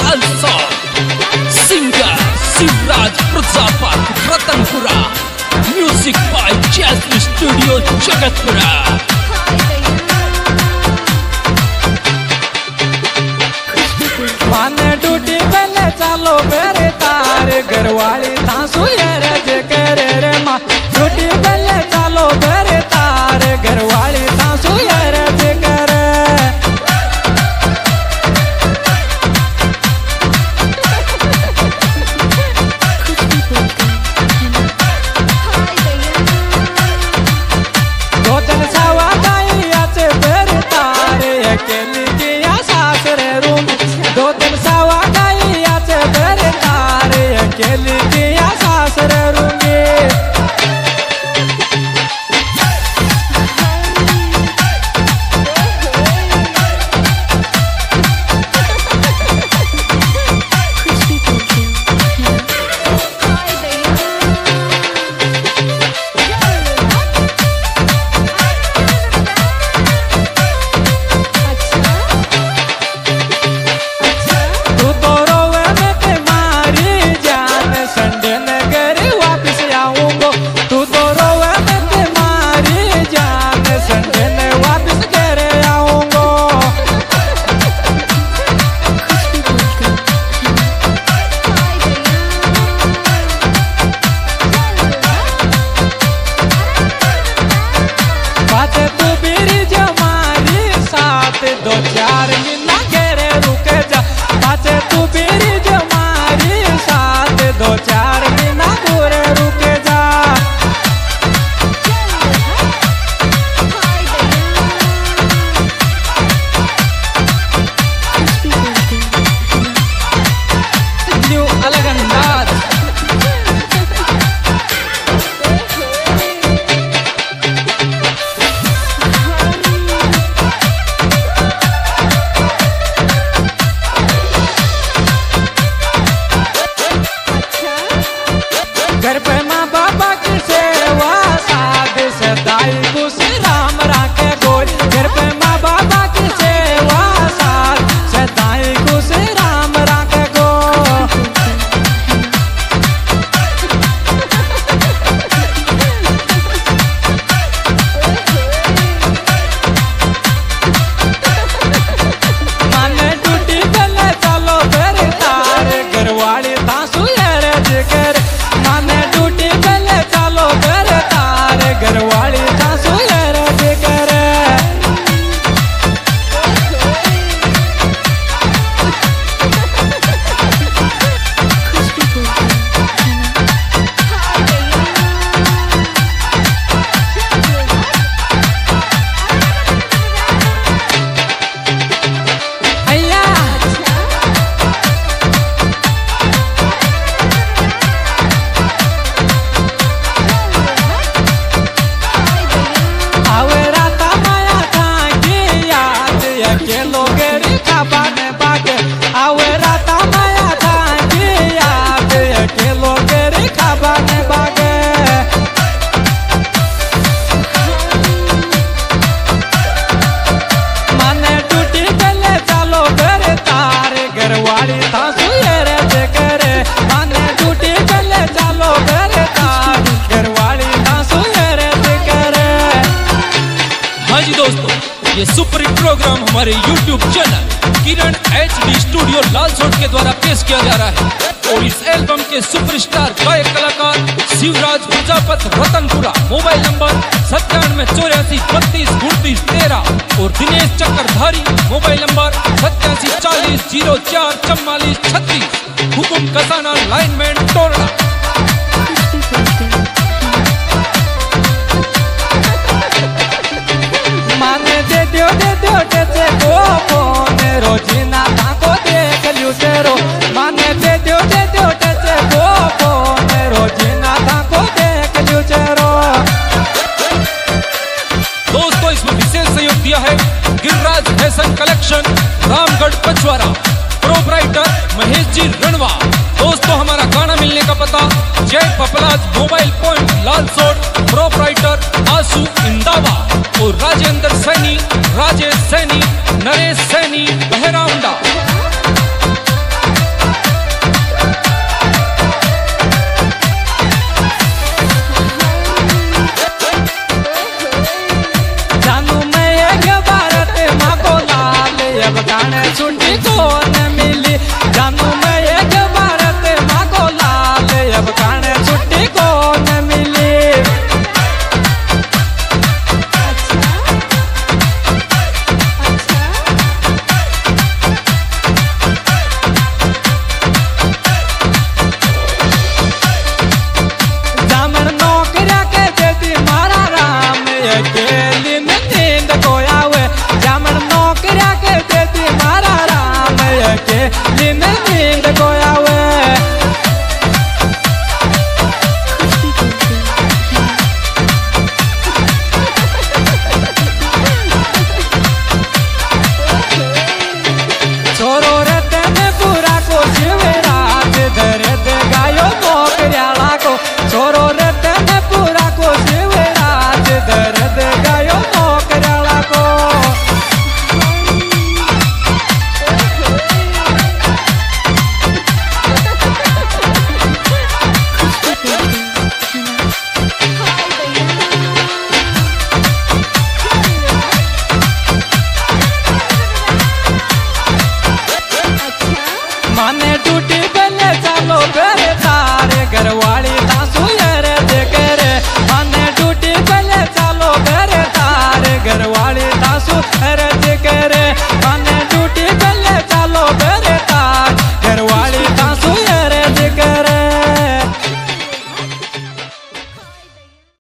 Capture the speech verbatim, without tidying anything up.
Lalsot, singer Shivraj Prajapat Ratanpura, music by Jasmine studio Jagatpura. माने duty पहले चालो मेरे तार घरवाली तासु ये जे करे रे माँ ड्यूटी पहले चालो मेरे तार घरवाली तासु ये जे करे। दो दिन सवा गाई आचे मेरे तार अकेली किया सासरे रूम दो दिन सवा गाई आचे मेरे तार अकेली किया सासरे रूंगी। दो चार महीना घेरे रुके जा पाचे तू बेरी जमारी साथ दो चार महीना घूरे रुके जा। न्यू अलग अंदाज घर पे माँ बाबा की सेवा साध सदाई खुश राम राखे गोल घर पे माँ बाबा की सेवा साध सदाई खुश राम राखे गोल। माने टूटी गले चलो मेरे तार घरवाली तासु ये जे करे माने टूटी गले चलो मेरे तार घरवाली तासु ये जे करे। हाँ जी दोस्तों, ये सुपर हिट प्रोग्राम हमारे YouTube channel Kiran H D studio Lalsot के द्वारा पेश किया जा रहा है और इस एल्बम के सुपरस्टार गायक कलाकार शिवराज प्रजापत रतनपुरा, मोबाइल नंबर सत्तानवे चौरासी बत्तीस उनतीस तेरह और दिनेश चक्रधारी, मोबाइल नंबर सत्तासी चालीस जीरो चार चौवालीस छत्तीस, हुकुम कसाना लाइनमैन टोरना। माने दे दो दे दो टेचे को फोन रोजीना ताको देख लियो तेरो माने दे दो दे दो टेचे को फोन रोजीना ताको देख लियो तेरो। दोस्तों, इसमें विशेष सहयोग दिया है Giriraj fashion collection, Ramgarh Pachwara, proprietor Mahesh ji Ranwa. दोस्तों, हमारा गाना मिलने का पता Jai Paplaj mobile point Lalsot, proprietor Asu Indawa और राजेंद्र सैनी, राजेश सैनी, नरेश सैनी,